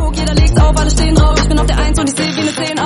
Druck, jeder legt's auf, alle stehen drauf. Ich bin auf der 1 und ich seh wie eine 10.